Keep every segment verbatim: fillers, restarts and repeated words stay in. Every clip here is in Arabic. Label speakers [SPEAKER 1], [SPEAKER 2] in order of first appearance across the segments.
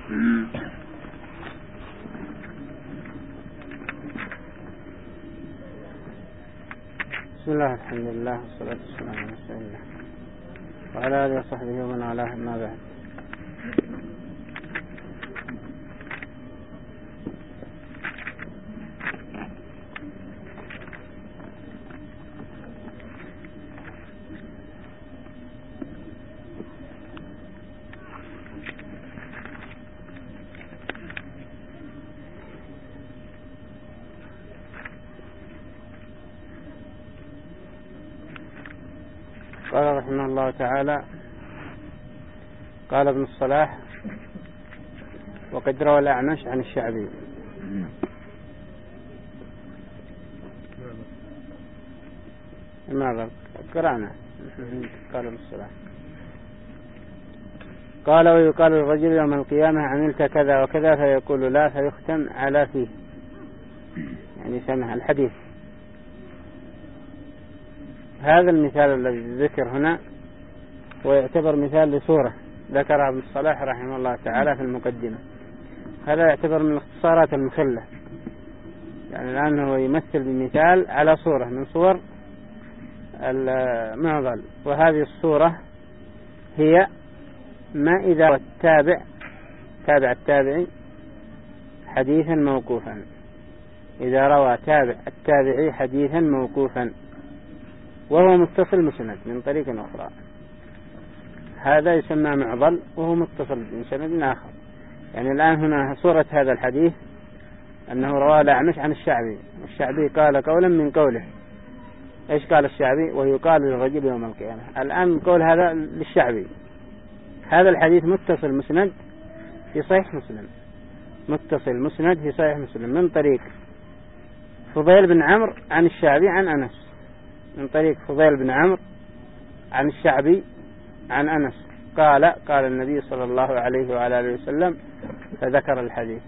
[SPEAKER 1] بسم الله الحمد لله والصلاة والسلام على رسول الله وعلى آله وصحبه ومن والاه، ما بعد. قال رحمه الله تعالى: قال ابن الصلاح: وقد روى الأعمش عن الشعبي. ماذا قرأنا؟ قال ابن الصلاح: قال: ويقال للرجل يوم القيامة عملت كذا وكذا، فيقول لا، فيختم على فيه، يعني سمع الحديث. هذا المثال الذي ذكر هنا ويعتبر مثال لسورة ذكرها ابن الصلاح رحمه الله تعالى في المقدمة. هذا يعتبر من اختصارات المخلة، يعني الآن هو يمثل بمثال على صورة من صور المعضل. وهذه الصورة هي ما إذا التابع تابع التابعي حديثا موقوفا، إذا روى تابع التابعي حديثا موقوفا وهو متصل مسند من طريق أخرى، هذا يسمى معضل وهو متصل من سند آخر. يعني الآن هنا صورة هذا الحديث أنه رواه الأعمش عن الشعبي، الشعبي قال قولا من قوله. إيش قال الشعبي؟ ويقال للرجل يوم القيامة. الآن قول هذا للشعبي، هذا الحديث متصل مسند في صحيح مسلم، متصل مسند في صحيح مسلم من طريق فضيل بن عمرو عن الشعبي عن أنس، من طريق فضيل بن عمرو عن الشعبي عن أنس قال: قال النبي صلى الله عليه وعلى آله وسلم، فذكر الحديث.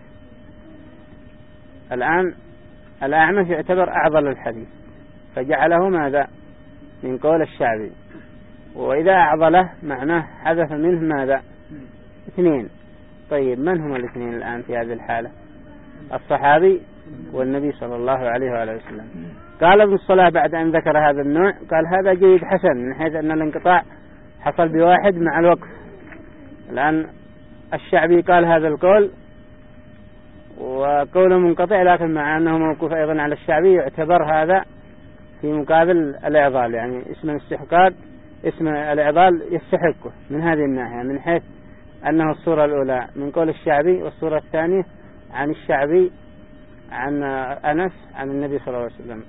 [SPEAKER 1] الآن الأعمش يعتبر أعضل الحديث فجعله ماذا؟ من قول الشعبي. وإذا أعضله معناه حذف منه ماذا؟ اثنين. طيب من هم الاثنين الآن في هذه الحالة؟ الصحابي والنبي صلى الله عليه وعلى آله وسلم. قال ابن الصلاح بعد أن ذكر هذا النوع قال: هذا جيد حسن، من حيث أن الانقطاع حصل بواحد مع الوقف. الآن الشعبي قال هذا القول وقوله منقطع، لكن مع أنه موقوف أيضا على الشعبي يعتبر هذا في مقابل الإعضال، يعني اسم الاستحقاق اسم الإعضال يستحقه من هذه الناحية، من حيث أنه الصورة الأولى من قول الشعبي والصورة الثانية عن الشعبي عن أنس عن النبي صلى الله عليه وسلم.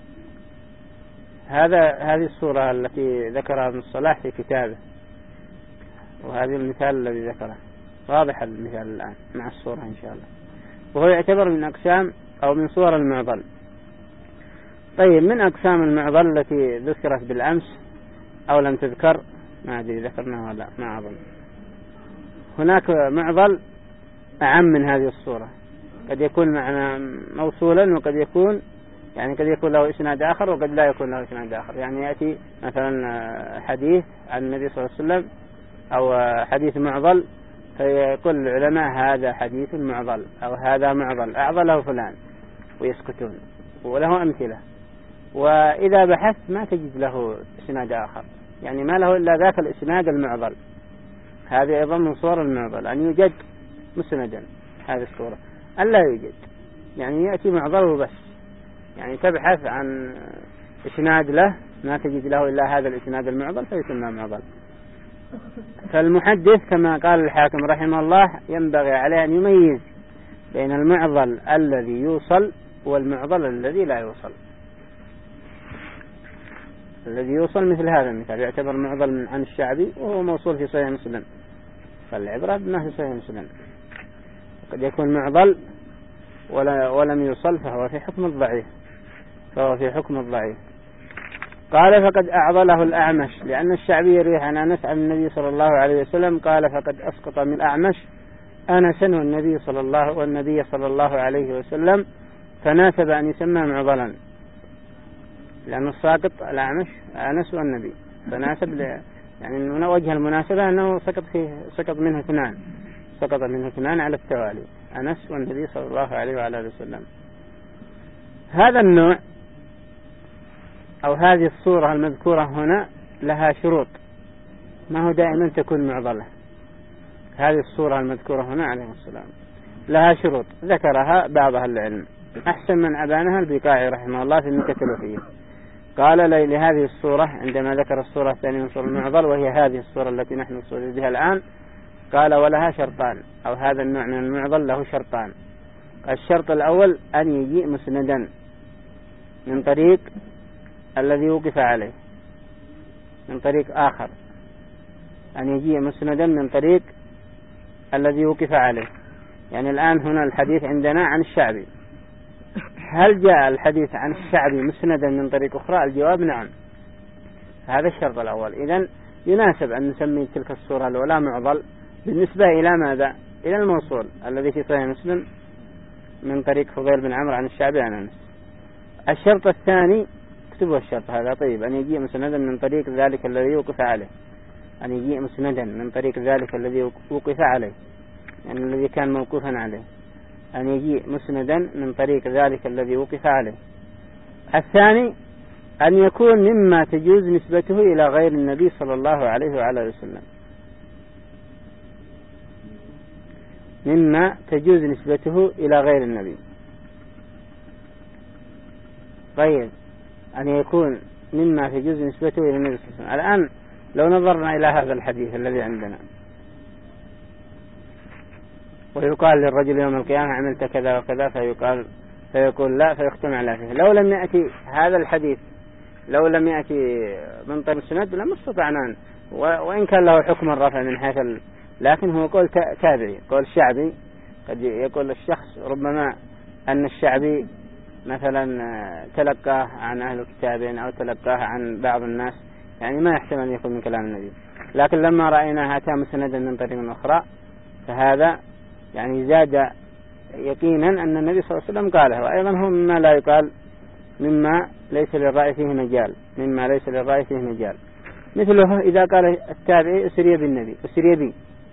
[SPEAKER 1] هذا هذه الصورة التي ذكرها ابن الصلاح في كتابه، وهذا المثال الذي ذكره واضح المثال الآن مع الصورة إن شاء الله، وهو يعتبر من أقسام أو من صور المعضل. طيب، من أقسام المعضل التي ذكرت بالأمس أو لم تذكر، ما أدري ذكرناها ولا ما أظن. هناك معضل أعم من هذه الصورة، قد يكون معنا موصولا وقد يكون يعني قد يكون له إسناد آخر وقد لا يكون له إسناد آخر. يعني يأتي مثلا حديث عن النبي صلى الله عليه وسلم أو حديث معضل، فيقول العلماء هذا حديث معضل أو هذا معضل أعضله فلان ويسكتون، وله أمثلة. وإذا بحثت ما تجد له إسناد آخر، يعني ما له إلا ذاك الإسناد المعضل. هذه أيضا من صور المعضل، أن يوجد مسندا هذه الصورة، أن لا يوجد يعني يأتي معضله بس، يعني تبحث عن إسناد له ما تجد له إلا هذا الإسناد المعضل فيسمى معضل. فالمحدث كما قال الحاكم رحمه الله ينبغي عليه أن يميز بين المعضل الذي يوصل والمعضل الذي لا يوصل. الذي يوصل مثل هذا المثال يعتبر معضل عن الشعبي وهو موصول في صحيح مسلم، فالعبرة بما في صحيح مسلم. قد يكون معضل ولا ولم يوصل فهو في حكم الضعيف، فهو في حكم الضعيف. قال: فقد أعضله الأعمش، لأن الشعبي يروي عن أنس عن النبي صلى الله عليه وسلم قال: فقد أسقط من الأعمش أنسا والنبي صلى الله والنبي صلى الله عليه وسلم، فناسب أن يسمى معضلا، لأن الساقط الأعمش أنس والنبي، فناسب ل... يعني من وجه المناسبة أنه سقط فيه سقط منه اثنان، سقط منه اثنان على التوالي، أنس والنبي صلى الله عليه وعلى آله وسلم. هذا النوع أو هذه الصورة المذكورة هنا لها شروط، ما هو دائما تكون معضلة. هذه الصورة المذكورة هنا عليه السلام لها شروط ذكرها بعض أهل العلم، أحسن من أبانها البقاعي رحمه الله في النكت الوفية. قال لي لهذه الصورة عندما ذكر الصورة الثانية من صورة المعضل وهي هذه الصورة التي نحن نصور بها الآن، قال ولها شرطان، أو هذا النوع من المعضل له شرطان. الشرط الأول أن يجيء مسندا من طريق الذي وقف عليه، من طريق آخر، أن يجيء مسندا من طريق الذي وقف عليه. يعني الآن هنا الحديث عندنا عن الشعبي، هل جاء الحديث عن الشعبي مسندا من طريق أخرى؟ الجواب نعم، هذا الشرط الأول. إذن يناسب أن نسمي تلك الصورة الأولى معضل بالنسبة إلى ماذا؟ إلى الموصول الذي في صحيح مسلم من طريق فضيل بن عمرو عن الشعبي عن أنس. الشرط الثاني، اكتبوا الشرط هذا طيب، أن يجيء مسندا من طريق ذلك الذي وقف عليه، أن يجيء مسندا من طريق ذلك الذي وقف عليه، يعني الذي كان موقوفا عليه، أن يجيء مسندا من طريق ذلك الذي وقف عليه. الثاني أن يكون مما تجوز نسبته إلى غير النبي صلى الله عليه وعلى آله وسلم، مما تجوز نسبته إلى غير النبي. طيب، أن يكون مما تجوز نسبته إلى النبي صلى الله عليه وسلم. الآن لو نظرنا إلى هذا الحديث الذي عندنا، ويقال للرجل يوم القيامة عملت كذا وكذا، فيقال فيقول لا، فيختم على فيه. لو لم يأتي هذا الحديث، لو لم يأتي من طريق السند لم استطعنا، وإن كان له حكم الرفع من حيث ال... لكن هو قول تابعي، قول الشعبي. قد يقول الشخص ربما أن الشعبي مثلا تلقاه عن أهل الكتاب أو تلقاه عن بعض الناس، يعني ما يحتمل أن يكون من كلام النبي. لكن لما رأينا هاتان مسندا من طريق أخرى، فهذا يعني زاد يقينا أن النبي صلى الله عليه وسلم قاله. وأيضا هو مما لا يقال، مما ليس للرأي فيه مجال، مما ليس للرأي فيه مجال. مثله إذا قال التابعي أسري بالنبي، أسري بي.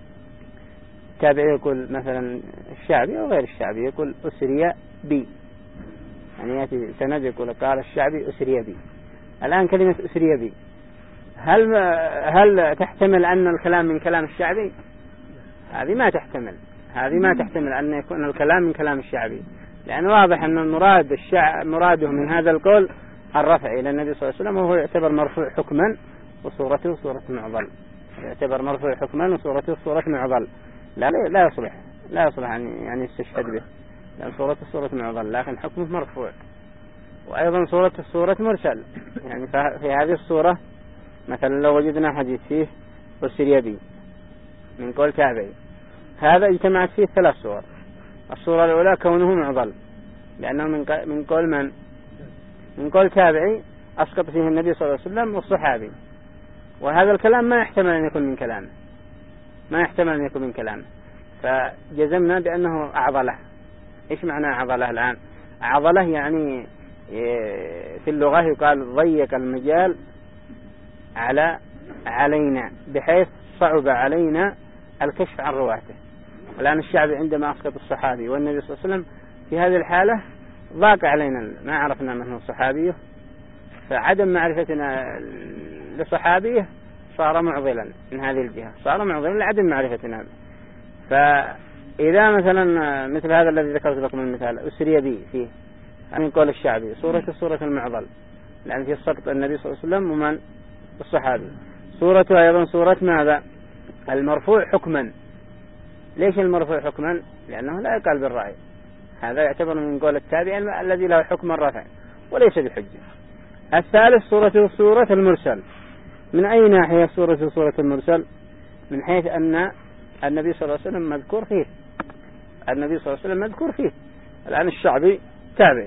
[SPEAKER 1] التابعي يقول مثلا الشعبي أو غير الشعبي يقول أسري بي، يعني يأتي سند يقول قال الشعبي أسري بي. الآن كلمة أسري بي هل هل تحتمل أن الكلام من كلام الشعبي؟ هذه ما تحتمل، هذه ما تحتمل أن يكون الكلام من كلام الشعبي، لأن واضح أن المراد الشع... مراده من هذا القول الرفع إلى النبي صلى الله عليه وسلم، وهو يعتبر مرفوع حكما وصورته صورة معضل، يعتبر مرفوع حكما وصورته صورة معضل. لا لا يصلح، لا يصلح أن يعني يستشهد به، لأن صورته صورة معضل لكن حكمه مرفوع. وأيضا صورة الصورة مرسل، يعني في هذه الصورة مثلا لو وجدنا حديث فيه أسري بي من قول تابعي، هذا اجتمعت فيه ثلاث صور. الصورة الأولى كونه معضل لأنه من من قول من؟ من قول تابعي أسقط فيه النبي صلى الله عليه وسلم والصحابي، وهذا الكلام ما يحتمل أن يكون من كلامه، ما يحتمل أن يكون من كلامه، فجزمنا بأنه أعضله. إيش معنى أعضله الآن؟ أعضله يعني في اللغة يقال ضيق المجال على علينا بحيث صعب علينا الكشف عن رواته. الآن الشعبي عندما أسقط الصحابي والنبي صلى الله عليه وسلم في هذه الحالة ضاق علينا، ما عرفنا من هو صحابيه، فعدم معرفتنا لصحابيه صار معضلا من هذه الجهة، صار معضلا لعدم معرفتنا. فإذا مثلا مثل هذا الذي ذكرت لكم المثال أسري بي فيه من قول الشعبي صورة صورة المعضل، لأن في سقط النبي صلى الله عليه وسلم ومن الصحابي. صورته أيضا صورة ماذا؟ المرفوع حكما. ليش المرفوع حكما؟ لأنه لا يقال بالرأي، هذا يعتبر من قول التابع الذي له حكم الرفع وليس بحجة. الثالث صورته صورة المرسل. من أي ناحية صورته صورة المرسل؟ من حيث أن النبي صلى الله عليه وسلم مذكور فيه، النبي صلى الله عليه وسلم مذكور فيه. الآن الشعبي تابعي،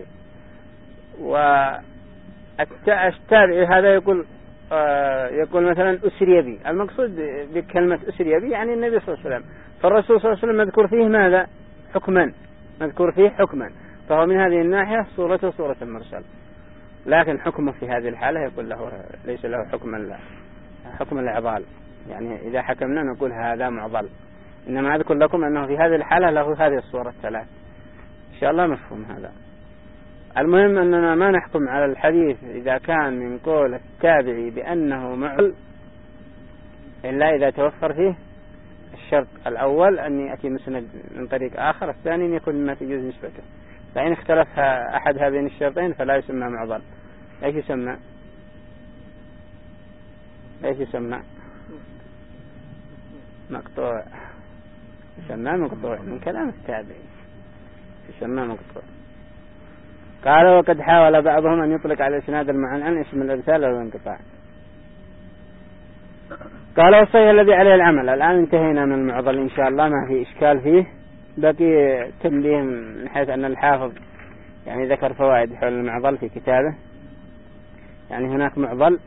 [SPEAKER 1] والتابعي هذا يقول آه يقول مثلا أسري بي، المقصود بكلمة أسري بي يعني النبي صلى الله عليه وسلم، فالرسول صلى الله عليه وسلم مذكور فيه ماذا؟ حكما، مذكور فيه حكما، فهو من هذه الناحية صورته صورة المرسل. لكن حكمه في هذه الحالة يقول له ليس له حكم لا حكم الإعضال، يعني إذا حكمنا نقول هذا معضل، إنما أذكر لكم أنه في هذه الحالة له هذه الصورة الثلاث. إن شاء الله مفهوم هذا. المهم أننا ما نحكم على الحديث إذا كان من قول التابعي بأنه معضل إلا إذا توفر فيه الشرط الأول أن يأتي مسند من طريق آخر، الثاني أن يكون مما تجوز نسبته. فإن اختلف أحد هذين الشرطين فلا يسمى معضل. ايش يسمى؟ ايش يسمى؟ مقطوع. يسمى مقطوع من كلام التابعي، يسمى مقطوع. قال وقد حاول بعضهم أن يطلق على الإسناد المعنعن اسم الإرسال أو الانقطاع. قال والصحيح الذي عليه العمل. الآن انتهينا من المعضل إن شاء الله، ما في إشكال فيه. بقي تنبيه من حيث أن الحافظ يعني ذكر فوائد حول المعضل في كتابه. يعني هناك معضل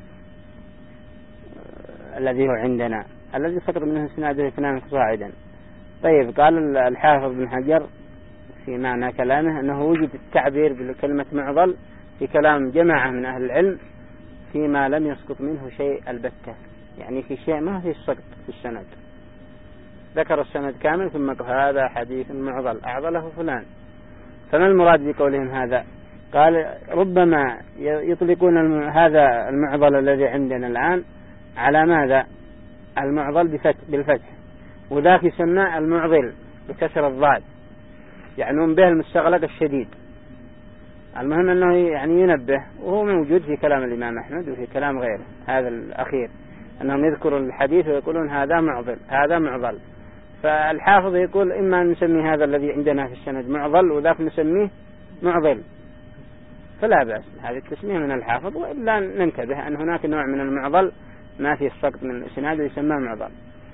[SPEAKER 1] الذي هو عندنا الذي سقط منه اسناده اثنان صاعدا. طيب قال الحافظ بن حجر في معنى كلامه أنه وجد التعبير بكلمة معضل في كلام جماعة من أهل العلم فيما لم يسقط منه شيء البتة، يعني في شيء ما في سقط في السند، ذكر السند كامل ثم قال هذا حديث معضل أعضله فلان. فما المراد بقولهم هذا؟ قال ربما يطلقون هذا المعضل الذي عندنا الآن على ماذا؟ المعضل بالفتح، وذاك يسمى المعضل بكسر الضاد، يعنون به المستغلق الشديد. المهم أنه يعني ينبه، وهو موجود في كلام الإمام أحمد وفي كلام غيره هذا الأخير، أنهم يذكروا الحديث ويقولون هذا معضل هذا معضل. فالحافظ يقول إما نسمي هذا الذي عندنا في السند معضل وذاك نسميه معضل، فلا بأس هذه التسمية من الحافظ، وإلا ننتبه أن هناك نوع من المعضل ما في السقط من الإسناد ويسمى معضل.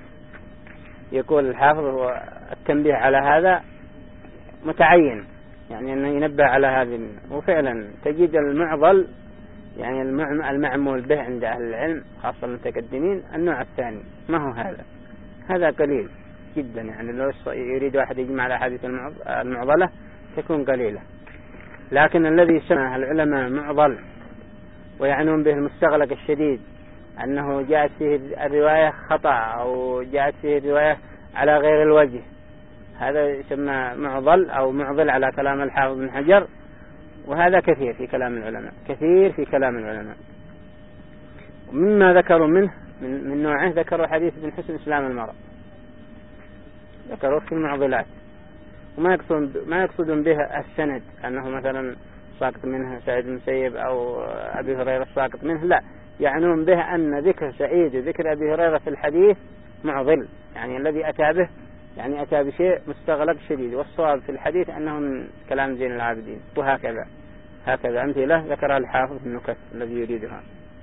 [SPEAKER 1] يقول الحافظ هو التنبيه على هذا متعين، يعني أنه ينبه على هذه. وفعلا تجد المعضل يعني المعمول به عند أهل العلم خاصة المتقدمين النوع الثاني، ما هو هذا. هذا قليل جدا، يعني لو يريد واحد يجمع على حديث المعضلة تكون قليلة. لكن الذي يسمى العلماء معضل ويعنون به المستغلق الشديد، أنه جاءت فيه الرواية خطأ أو جاءت فيه الرواية على غير الوجه، هذا يسمى معضل أو معضل على كلام الحافظ بن حجر. وهذا كثير في كلام العلماء، كثير في كلام العلماء. مما ذكروا منه من, من نوعه ذكروا حديث ابن حسن إسلام المرء، ذكروا في المعضلات. وما يقصدون ما يقصدون به السند أنه مثلا ساقط منه سعيد بن المسيب أو أبي هريرة ساقط منه، لا، يعنون به أن ذكر سعيد وذكر أبي هريرة في الحديث معضل، يعني الذي أتى به يعني أتى بشيء مستغلق شديد، والصواب في الحديث أنه من كلام زين العابدين. وهكذا هكذا أمثلة ذكرها الحافظ في النكت الذي يريدها.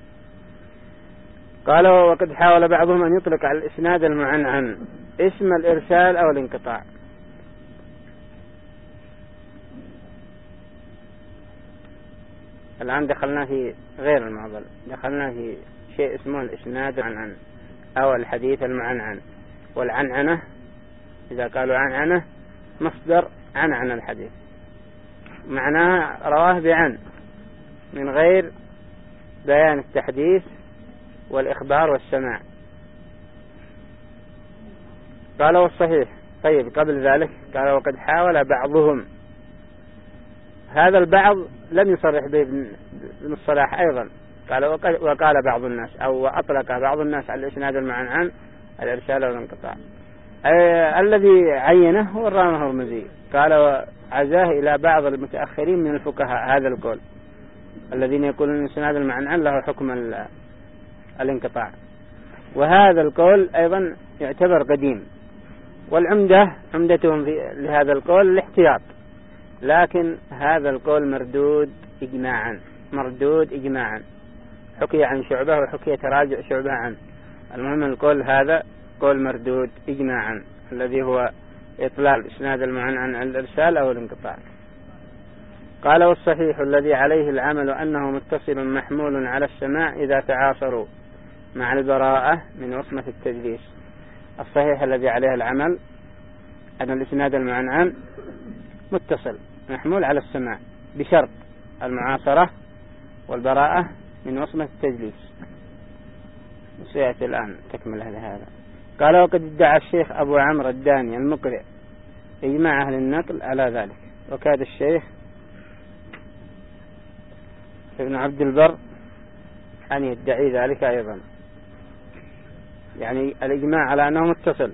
[SPEAKER 1] قال وقد حاول بعضهم أن يطلق على الإسناد المعنعن اسم الإرسال أو الانقطاع. الآن دخلنا في غير المعضل، دخلنا في شيء اسمه الإسناد المعنعن أو الحديث المعنعن. والعنعنة إذا قالوا عنعنة مصدر عنعن الحديث، معناها رواه بعن من غير بيان التحديث والإخبار والسماع. قال والصحيح. طيب قبل ذلك قال وقد حاول بعضهم، هذا البعض لم يصرح به ابن الصلاح أيضا، قال وقال بعض الناس أو أطلق بعض الناس على الإسناد المعنعن الإرسال والانقطاع. الذي عينه هو الرام الهرمزي، قال وعزاه إلى بعض المتأخرين من الفقهاء هذا القول الذين يقولون الإسناد المعنعن له حكم الانقطاع. وهذا القول أيضا يعتبر قديم، والعمدة عمدتهم في لهذا القول الاحتياط، لكن هذا القول مردود إجماعا، مردود إجماعا، حكي عن شعبة وحكي تراجع شعبة عنه. المهم القول هذا قول مردود إجماعا الذي هو إطلاق إسناد المعنعن عن الإرسال أو الانقطاع. قال والصحيح الذي عليه العمل أنه متصل محمول على السماع إذا تعاصروا مع البراءة من وصمة التدليس. الصحيح الذي عليه العمل أن الإسناد المعنعن متصل محمول على السماع بشرط المعاصرة والبراءة من وصمة التدليس. سيأتي الآن تكمل هذا. قال وقد ادعى الشيخ أبو عمرو الداني المقرئ إجماع أهل النقل على ذلك، وكاد الشيخ ابن عبد البر أن يدعي ذلك أيضا، يعني الإجماع على أنه متصل.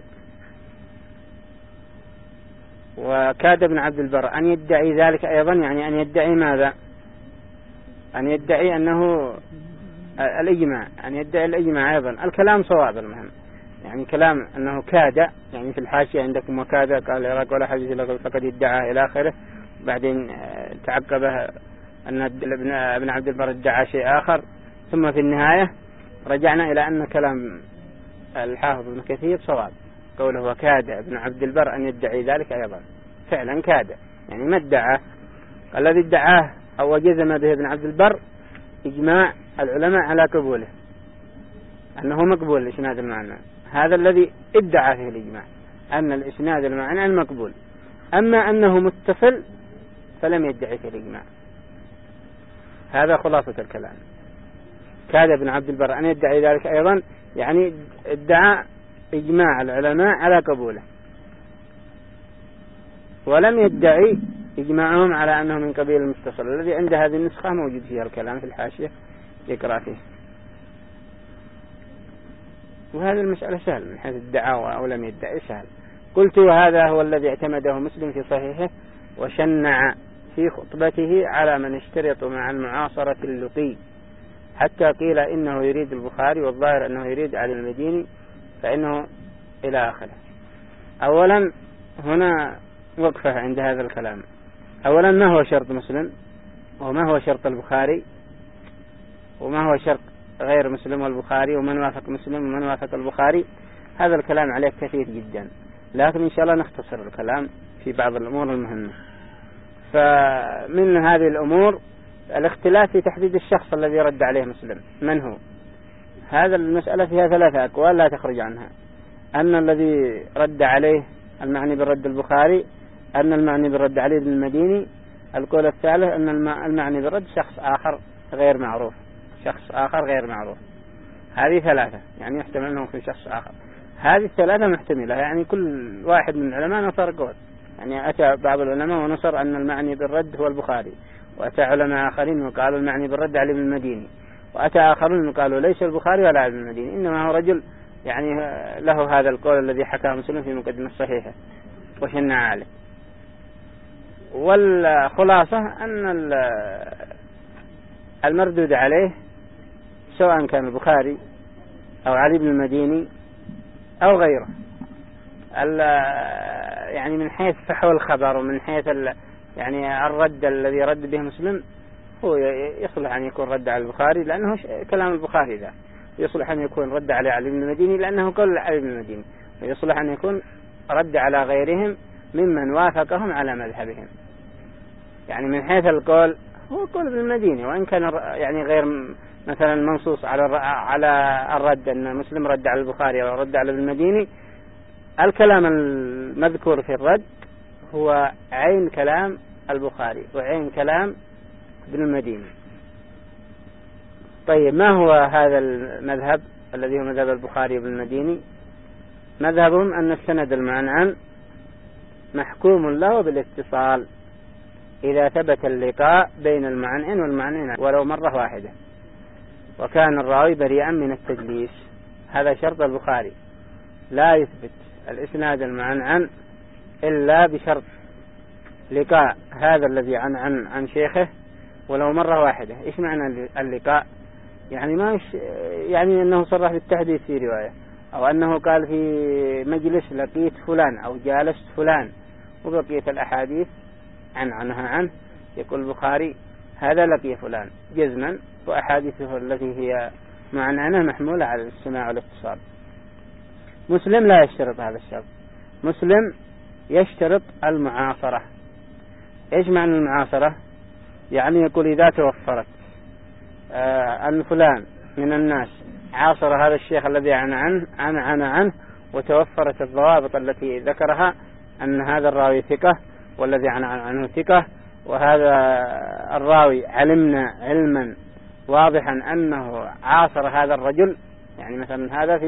[SPEAKER 1] وكاد ابن عبد البر أن يدعي ذلك أيضا، يعني أن يدعي ماذا؟ أن يدعي أنه الإجماع، أن يدعي الإجماع أيضا. الكلام صواب المهم، يعني كلام أنه كاد، يعني في الحاشية عندكم وكاد قال العراق ولا حديث لكم فقد ادعى إلى آخره، بعدين تعقبه أن ابن عبد البر ادعى شيء آخر، ثم في النهاية رجعنا إلى أن كلام الحافظ ابن كثير صواب، قوله وكاد ابن عبد البر أن يدعي ذلك أيضا، فعلا كاد، يعني ما ادعاه. الذي ادعاه أو جزم به ابن عبد البر إجماع العلماء على قبوله، أنه مقبول الإسناد المعنى، هذا الذي ادعى فيه الإجماع أن الإسناد المعنى المقبول. أما أنه متصل فلم يدعي فيه الإجماع. هذا خلاصة الكلام. كاد ابن عبد البر أن يدعي ذلك أيضا، يعني ادعى إجماع العلماء على قبوله، ولم يدعي إجماعهم على أنه من قبيل المتصل. الذي عند هذه النسخة موجود فيها الكلام في الحاشية، يقرأ فيه. وهذه المسألة سهل من حيث الدعاوى أو لم يدعي سهل. قلت وهذا هو الذي اعتمده مسلم في صحيحه، وشنع في خطبته على من اشترط مع المعاصرة اللقي، حتى قيل إنه يريد البخاري، والظاهر أنه يريد علي المديني، فإنه إلى آخره. أولا هنا وقفة عند هذا الكلام. أولا ما هو شرط مسلم، وما هو شرط البخاري، وما هو شرط غير مسلم والبخاري، ومن وافق مسلم ومن وافق البخاري؟ هذا الكلام عليه كثير جدا، لكن إن شاء الله نختصر الكلام في بعض الأمور المهمة. فمن هذه الأمور الاختلاف في تحديد الشخص الذي رد عليه مسلم من هو. هذا المسألة فيها ثلاثة أقوال لا تخرج عنها: أن الذي رد عليه المعني بالرد البخاري، أن المعني بالرد علي بن المديني. القول الثالث أن المعني بالرد شخص آخر غير معروف، شخص آخر غير معروف. هذه ثلاثة، يعني يحتمل أنه في شخص آخر. هذه الثلاثة محتملة، يعني كل واحد من العلماء نصر قول. يعني أتى بعض العلماء ونصر أن المعني بالرد هو البخاري، وأتى علماء آخرين وقالوا المعني بالرد علي بن المديني، وأتى آخرون وقالوا ليس البخاري ولا علي بن المديني، إنما هو رجل يعني له هذا القول الذي حكاه مسلم في مقدمة الصحيحة وشنع عليه. والخلاصة أن المردود عليه سواء كان البخاري أو علي بن المديني أو غيره، يعني من حيث فحوى الخبر ومن حيث يعني الرد الذي رد به مسلم هو يصلح أن يكون رد على البخاري لأنه كلام البخاري ذا، يصلح أن يكون رد على علي بن المديني لأنه قول علي بن المديني، ويصلح أن يكون رد على غيرهم ممن وافقهم على مذهبهم. يعني من حيث القول هو قول ابن المديني، وإن كان يعني غير مثلا منصوص على على الرد أن مسلم رد على البخاري أو رد على ابن المديني، الكلام المذكور في الرد هو عين كلام البخاري وعين كلام ابن المديني. طيب ما هو هذا المذهب الذي هو مذهب البخاري وابن المديني؟ مذهبهم أن السند المعنعن محكوم له بالاتصال إذا ثبت اللقاء بين المعنعن والمعنعن ولو مرة واحدة، وكان الراوي بريئا من التدليس. هذا شرط البخاري، لا يثبت الإسناد المعنعن إلا بشرط لقاء هذا الذي عن عن عن شيخه ولو مرة واحدة. إيش معنى اللقاء؟ يعني ما مش يعني أنه صرح بالتحديث في رواية، أو أنه قال في مجلس لقيت فلان أو جالست فلان، وبقية الأحاديث عن عنها عنه يقول البخاري هذا لقي فلان جزما، وأحاديثه التي هي معنعنة محمولة على السماع والاتصال. مسلم لا يشترط هذا الشرط، مسلم يشترط المعاصرة. إيش معنى المعاصرة؟ يعني يقول إذا توفرت آه أن فلان من الناس عاصر هذا الشيخ الذي عن عنه عن عن عنه وتوفرت الضوابط التي ذكرها، أن هذا الراوي ثقة والذي عن عنه ثقة، وهذا الراوي علمنا علما واضحا أنه عاصر هذا الرجل، يعني مثلا هذا في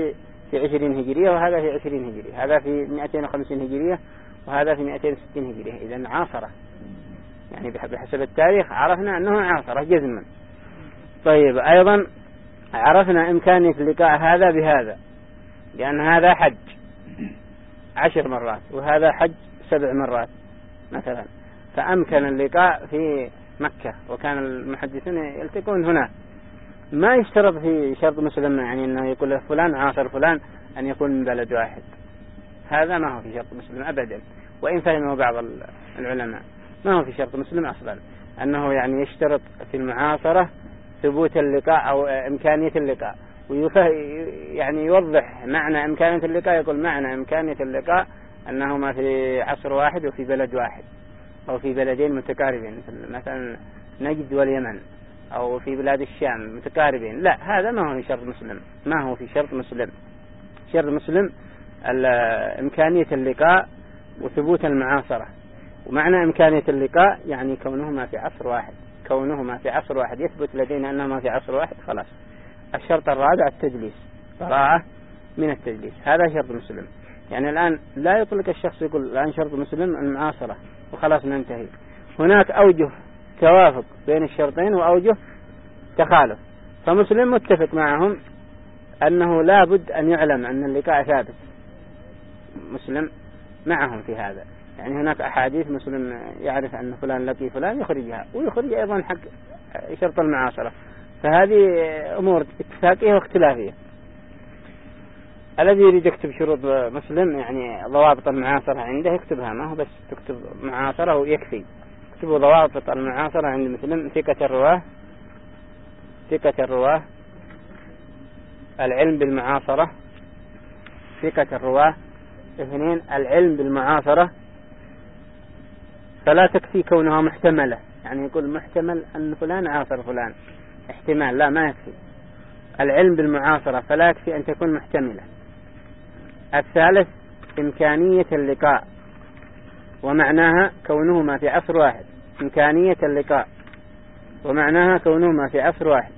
[SPEAKER 1] في عشرين هجرية وهذا في عشرين هجرية، هذا في مئتين وخمسين هجرية وهذا في مئتين وستين هجرية. إذن عاصرة، يعني بحسب التاريخ عرفنا أنه عاصرة جزما. طيب أيضا عرفنا إمكانية اللقاء هذا بهذا، لأن هذا حج عشر مرات وهذا حج سبع مرات مثلا، فأمكن اللقاء في مكة وكان المحدثون يلتقون هنا. ما يشترط في شرط مسلم يعني أنه يقول فلان عاصر فلان أن يكون من بلد واحد، هذا ما هو في شرط مسلم أبدا، وإن فهمه بعض العلماء ما هو في شرط مسلم أصلا أنه يعني يشترط في المعاصرة ثبوت اللقاء أو إمكانية اللقاء، يعني يوضح معنى إمكانية اللقاء، يقول معنى إمكانية اللقاء أنهما في عصر واحد وفي بلد واحد أو في بلدين متقاربين مثلا نجد واليمن أو في بلاد الشام متقاربين. لا، هذا ما هو في شرط مسلم، ما هو في شرط مسلم. شرط مسلم إمكانية اللقاء وثبوت المعاصرة، ومعنى إمكانية اللقاء يعني كونهما في عصر واحد، كونهما في عصر واحد يثبت لدينا أنهما في عصر واحد خلاص. الشرط الرابع التدليس، براءة من التدليس، هذا شرط مسلم. يعني الآن لا يطلق الشخص يقول الآن شرط مسلم المعاصرة وخلاص ننتهي، هناك أوجه توافق بين الشرطين وأوجه تخالف، فمسلم متفق معهم أنه لا بد أن يعلم أن اللقاء ثابت، مسلم معهم في هذا. يعني هناك أحاديث مسلم يعرف أن فلان لقي فلان يخرجها ويخرج أيضا حق شرط المعاصرة، فهذه أمور اتفاقية واختلافية. الذي يريد يكتب شروط مسلم يعني ضوابط المعاصرة عنده يكتبها، ما هو بس تكتب معاصرة ويكفي، اكتبوا ضوابط المعاصرة عند مسلم: ثقة الرواه، ثقة الرواه، العلم بالمعاصرة، ثقة الرواه. اثنين، العلم بالمعاصرة، فلا تكفي كونها محتملة، يعني يقول محتمل أن فلان عاصر فلان، احتمال، لا ما يكفي. العلم بالمعاصرة فلا يكفي أن تكون محتملة. الثالث، إمكانية اللقاء ومعناها كونهما في عصر واحد، إمكانية اللقاء ومعناها كونهما في عصر واحد،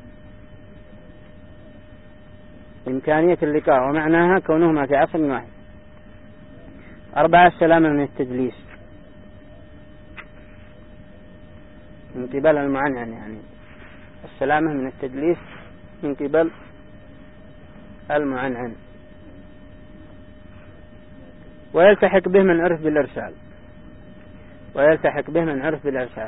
[SPEAKER 1] إمكانية اللقاء ومعناها كونهما في عصر واحد. أربعة، السلامة من التدليس من قبل المعنعن، يعني السلامة من التدليس من قبل المعنعن. ويلتحق به من عرف بالإرسال، ويلتحق به من عرف بالإرسال.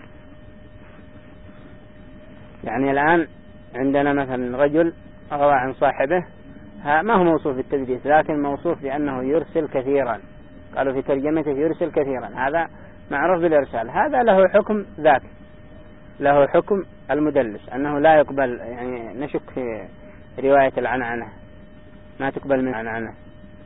[SPEAKER 1] يعني الآن عندنا مثلا رجل روى عن صاحبه، ما هو موصوف بالتدليس لكن موصوف بأنه يرسل كثيرا، قالوا في ترجمته يرسل كثيرا، هذا معروف بالإرسال، هذا له حكم ذاك، له حكم المدلس أنه لا يقبل، يعني نشك في رواية العنعنة، ما تقبل من العنعنة.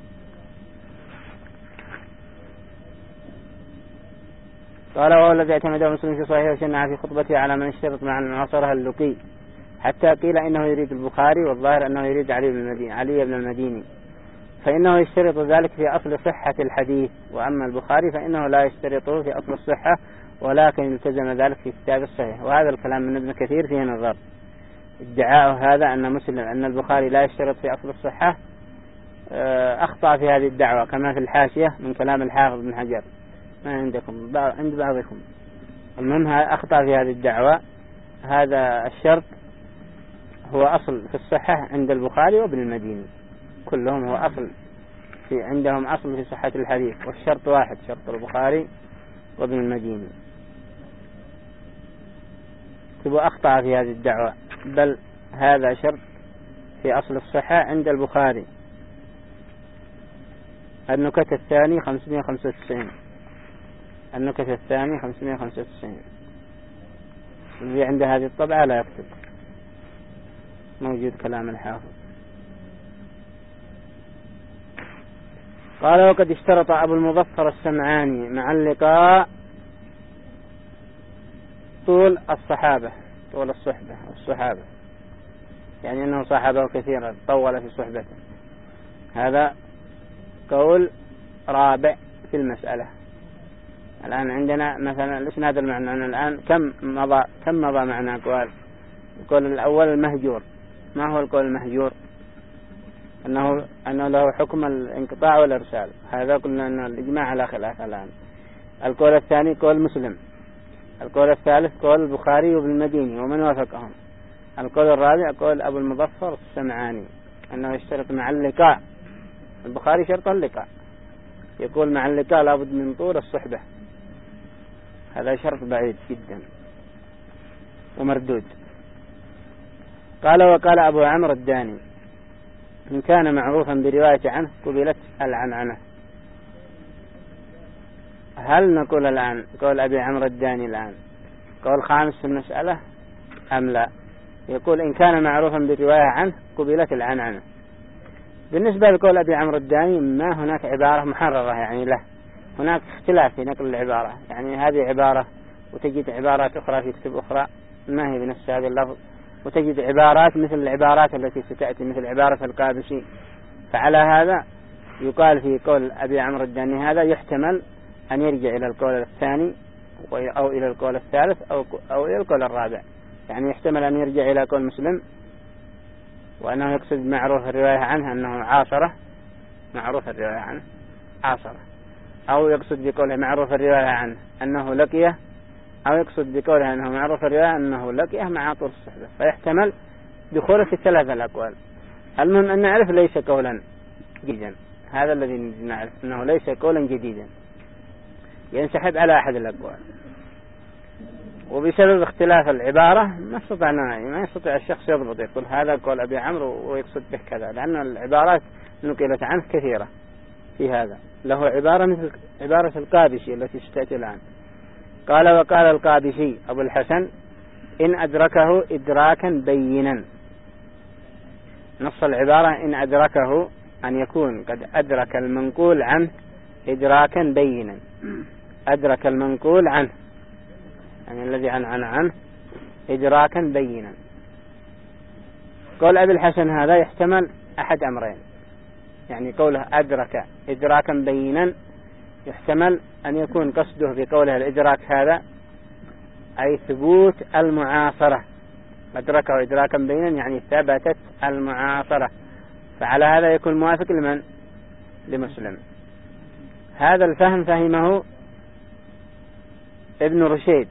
[SPEAKER 1] قال: وهو الذي اعتمده مسلم في صحيح وشنع في خطبته على من اشترط مع المعاصرة اللقي، حتى قيل إنه يريد البخاري، والظاهر أنه يريد علي بن المديني، علي بن المديني، فإنه يشترط ذلك في أصل صحة الحديث، وأما البخاري فإنه لا يشترطه في أصل الصحة، ولكن التزم ذلك في كتاب الصحيح. وهذا الكلام من ابن كثير فيه نظر، ادعاء هذا أن مسلم أن البخاري لا يشترط في أصل الصحة أخطأ في هذه الدعوة، كما في الحاشية من كلام الحافظ بن حجر، ما عندكم عند بعضكم، المهم أخطأ في هذه الدعوة. هذا الشرط هو أصل في الصحة عند البخاري وابن المديني، كلهم هو أصل في عندهم، أصل في صحة الحديث، والشرط واحد، شرط البخاري وابن المديني. تبقى أخطأ في هذه الدعوة، بل هذا شرط في أصل الصحة عند البخاري. النكت الثاني خمسمائة وخمسة وتسعين، النكت الثاني خمسمائة وخمسة وتسعين، اللي عند هذه الطبعة لا يكتب، موجود كلام الحافظ. قال: وقد اشترط أبو المظفر السمعاني مع اللقاء طول الصحابة، طول الصحبة والصحابة، يعني أنه صاحبه كثيرا طول في صحبته. هذا قول رابع في المسألة. الآن عندنا مثلا الإسناد المعنى، الآن كم مضى كم مضى معنا أقوال. القول الأول المهجور، ما هو القول المهجور؟ أنه أنه له حكم الانقطاع والإرسال. هذا قلنا أن الإجماع على خلاف الآن. القول الثاني قول مسلم. القول الثالث قول البخاري وابن المديني ومن وافقهم. القول الرابع قول أبو المظفر السمعاني أنه يشترط مع اللقاء. البخاري شرط اللقاء، يقول مع اللقاء لابد من طول الصحبة. هذا شرط بعيد جدا ومردود. قال وقال أبو عمرو الداني إن كان معروفا برواية عنه قبلت العنعنة. هل نقول الآن قول أبي عمرو الداني الآن قول خامس في المسألة أم لا؟ يقول إن كان معروفا بالرواية عنه قبلت العنعنة. بالنسبة لقول أبي عمرو الداني ما هناك عبارة محررة يعني له، هناك اختلاف في نقل العبارة، يعني هذه عبارة وتجد عبارات أخرى في كتب أخرى ما هي بنفس هذا اللفظ، وتجد عبارات مثل العبارات التي ستأتي مثل عبارة القابسي. فعلى هذا يقال في قول أبي عمرو الداني هذا يحتمل أن يرجع إلى القول الثاني أو إلى القول الثالث أو أو إلى القول الرابع. يعني يحتمل أن يرجع إلى قول مسلم وأنه يقصد معروف الرواية عنه أنه عاصرة، معروف الرواية عنه عاصرة، أو يقصد بقوله معروف الرواية عنه أنه لقيه، أو يقصد بقوله أنه معروف الرواية أنه لقيه مع طول الصحبة. فيحتمل دخوله في ثلاثة الأقوال. المهم أن نعرف ليس قولا جديدا، هذا الذي نعرف أنه ليس قولا جديدا ينسحب على أحد الأقوال. وبسبب اختلاف العبارة ما استطعنا ما يستطيع الشخص يضبط يقول هذا قول أبي عمرو ويقصد به كذا، لأن العبارات نقلت عنه كثيرة في هذا. له عبارة مثل عبارة القابسي التي ستأتي الآن. قال وقال القابسي أبو الحسن إن أدركه إدراكا بينا. نص العبارة إن أدركه أن يكون قد أدرك المنقول عنه إدراكا بينا، أدرك المنقول عنه يعني الذي عن عن عنه إدراكا بينا. قول أبي الحسن هذا يحتمل أحد أمرين، يعني قوله أدرك إدراكا بينا يحتمل أن يكون قصده بقوله الإدراك هذا أي ثبوت المعاصرة، أدركه إدراكا بينا يعني ثبتت المعاصرة، فعلى هذا يكون موافق لمن؟ لمسلم. هذا الفهم فهمه ابن رشيد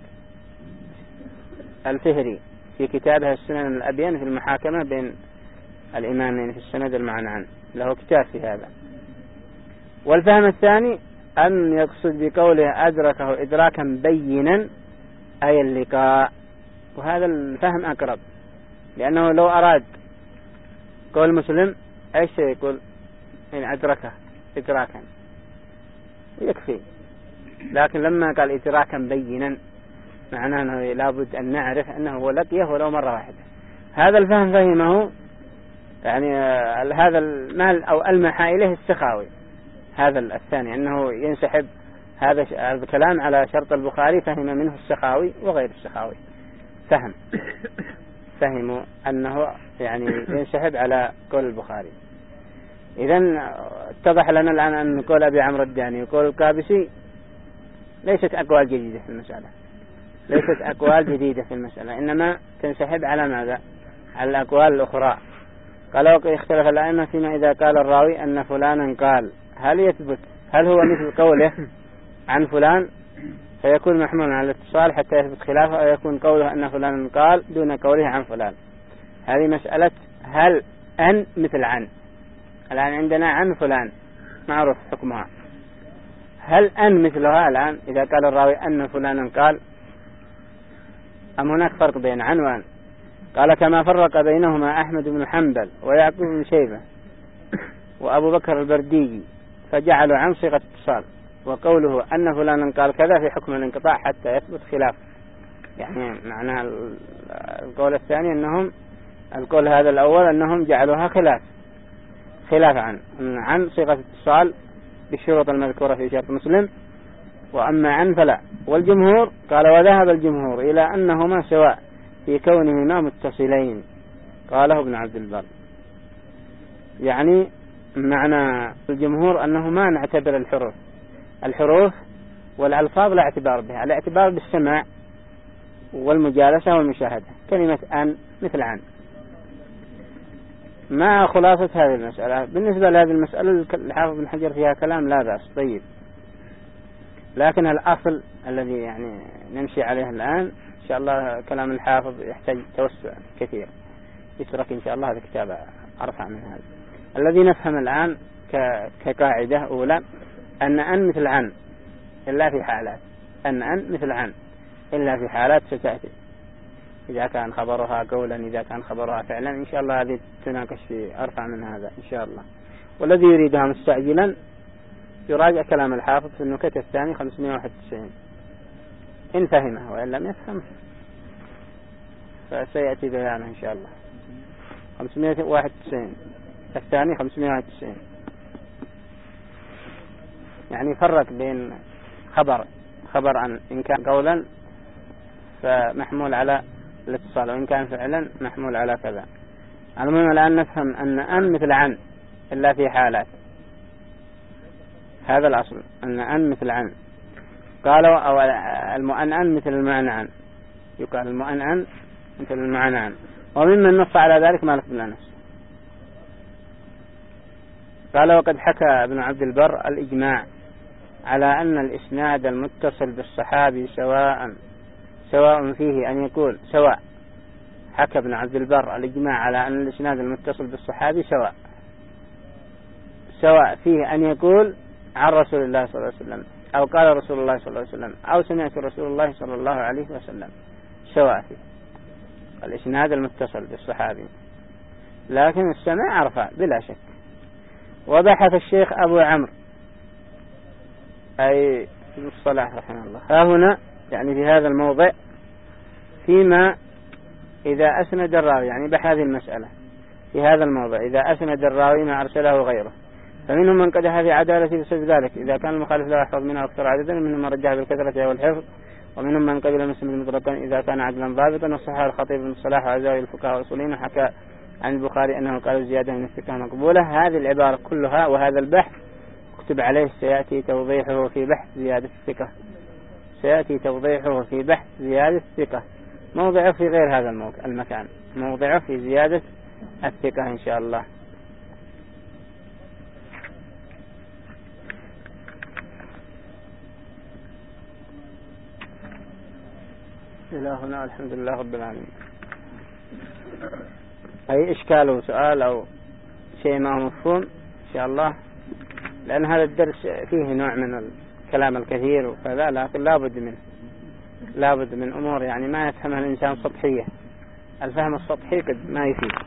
[SPEAKER 1] الفهري في كتابه السنن الأبين في المحاكمة بين الإمامين في السند المعنعن، له كتاب في هذا. والفهم الثاني أن يقصد بقوله أدركه إدراكا بينا أي اللقاء، وهذا الفهم أقرب، لأنه لو أراد قول مسلم أي شيء يقول إن أدركه إدراكا يكفي، لكن لما قال إدراكا بينا معناه أنه لابد أن نعرف أنه هو لقيه ولو مرة واحدة. هذا الفهم فهمه يعني هذا المال أو المحا إليه السخاوي. هذا الثاني أنه ينسحب هذا الكلام على شرط البخاري فهم منه السخاوي وغير السخاوي، فهم فهموا أنه يعني ينسحب على قول البخاري. إذن اتضح لنا الآن أن قول أبي عمرو الداني وقول القابسي ليست أقوال جديدة في المسألة، ليست أقوال جديدة في المسألة، إنما تنسحب على ماذا؟ على الأقوال الأخرى. قالوا اختلف الأئمة فيما إذا قال الراوي أن فلانا قال، هل يثبت هل هو مثل قوله عن فلان فيكون محمولا على الاتصال حتى يثبت خلافه، أو يكون قوله أن فلان قال دون قوله عن فلان؟ هذه مسألة هل أن مثل عن. الآن عندنا عن فلان معروف حكمها، هل أن مثلها الآن إذا قال الراوي أن فلانا قال، أم هناك فرق بين عن وأن؟ قال كما فرق بينهما أحمد بن حنبل ويعقوب بن شيبة وأبو بكر البرديجي فجعلوا عن صيغة اتصال، وقوله أن فلانا قال كذا في حكم الانقطاع حتى يثبت خلاف. يعني معنى القول الثاني أنهم القول هذا الأول أنهم جعلوها خلاف خلاف عن عن صيغة اتصال بالشروط المذكورة في شرط مسلم، وأما عن فلا. والجمهور قال وذهب الجمهور إلى أنهما سواء في كونهما متصلين، قاله ابن عبد البر. يعني معنى الجمهور أنه ما نعتبر الحروف الحروف والألفاظ لا اعتبار بها، الاعتبار بالسماع والمجالسة والمشاهدة. كلمة أن مثل عن. ما خلاصة هذه المسألة. بالنسبة لهذه المسألة الحافظ بن حجر فيها كلام لا بأس طيب، لكن الأصل الذي يعني نمشي عليه الآن إن شاء الله كلام الحافظ يحتاج توسع كثير، يترك إن شاء الله هذا كتاب أرفع من هذا. الذي نفهم الآن كقاعدة أولى أن أن مثل عن إلا في حالات، أن أن مثل عن إلا في حالات ستأتي، إذا كان خبرها قولا إذا كان خبرها فعلا. إن شاء الله هذه تناقش في أرفع من هذا إن شاء الله. والذي يريدها مستعجلا يراجع كلام الحافظ في النكت الثاني خمسمائة وواحد وتسعين إن فهمه، وإن لم يفهم فسيأتي بيانه إن شاء الله. خمسمائة وواحد وتسعين الثاني خمسمائة وواحد وتسعين يعني فرق بين خبر خبر عن إن كان قولا فمحمول على الاتصال، وإن كان فعلا محمول على كذا. المهم الآن نفهم أن أن مثل عن إلا في حالات، هذا الأصل أن أن مثل عن. قالوا أو المؤنن مثل المعنعن، يقال المؤنن مثل المعنعن. وممن نص على ذلك مالك بن أنس قال وقد حكى ابن عبد البر الإجماع على أن الإسناد المتصل بالصحابي سواء سواء فيه أن يقول سواء. حكى ابن عبد البر الإجماع على أن الإسناد المتصل بالصحابي سواء سواء فيه أن يقول عن رسول الله صلى الله عليه وسلم أو قال رسول الله صلى الله عليه وسلم أو سمعت رسول الله صلى الله عليه وسلم، سواء فيه الإسناد المتصل بالصحابي، لكن السماع أرفع بلا شك. وبحث الشيخ أبو عمرو أي ابن الصلاح رحمه الله ها هنا يعني في هذا الموضع فيما إذا أسند الراوي، يعني بحث هذه المسألة في هذا الموضع إذا أسند الراوي ما أرسله غيره، فمنهم من قدح في عدالته بسبب ذلك إذا كان المخالف له أحفظ منه أكثر عددا، ومنهم من رجح بالكثرة والحفظ، ومنهم من قبل مسلم مطلقا إذا كان عدلا ضابطا. وصحح الخطيب بن الصلاح وعزائي الفقهاء والأصوليين، وحكى عن البخاري أنه قال الزيادة من الثقة مقبولة. هذه العبارة كلها وهذا البحث اكتب عليه، سيأتي توضيحه في بحث زيادة الثقة سيأتي توضيحه في بحث زيادة الثقة موضعه في غير هذا المكان، موضعه في زيادة الثقة إن شاء الله. إلى هنا الحمد لله رب العالمين. أي إشكال أو سؤال أو شيء ما هو مفهوم إن شاء الله، لأن هذا الدرس فيه نوع من الكلام الكثير وكذا، لكن لابد منه لابد من أمور يعني ما يفهمها الإنسان سطحية. الفهم السطحي قد ما يفيد.